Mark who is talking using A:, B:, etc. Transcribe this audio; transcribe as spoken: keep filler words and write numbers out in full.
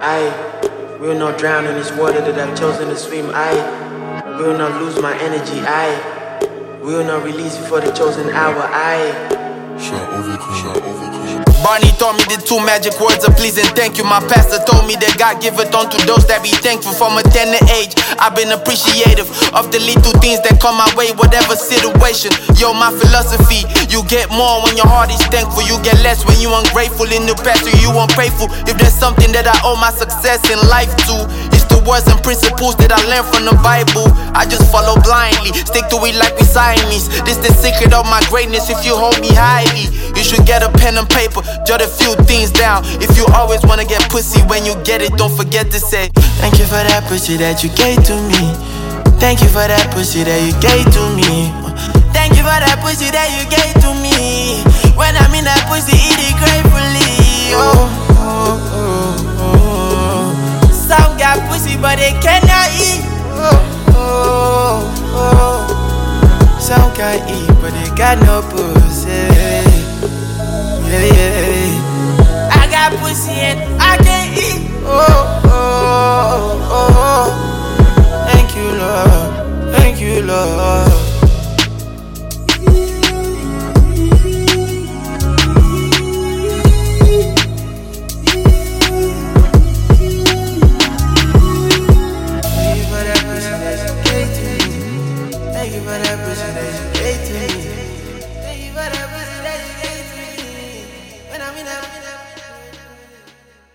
A: I will not drown in this water that I've chosen to swim. I will not lose my energy. I will not release before the chosen hour. I
B: Shot overcome, shot overcome.
C: Barney taught me the two magic words of please and thank you. My pastor told me that God giveth unto those that be thankful. From a tender age, I've been appreciative of the little things that come my way, whatever situation. Yo, my philosophy, you get more when your heart is thankful. You get less when you ungrateful. In the past, you ungrateful. If there's something that I owe my success in life to, it's the words and principles that I learned from the Bible. I just follow blindly, stick to it like we Siamese. This the secret of my greatness. If you hold me highly, you should get a pen and paper, jot a few things down. If you always wanna get pussy, when you get it, don't forget to say thank you for that pussy that you gave to me. Thank you for that pussy that you gave to me. Thank you for that pussy that you gave to me. When I'm in that pussy, eat it gratefully. Oh, oh, oh, oh. Some got pussy but they cannot eat. Oh, oh, oh. Some can eat but they got no pussy. Yeah, yeah. I got pussy and I can't eat. Oh.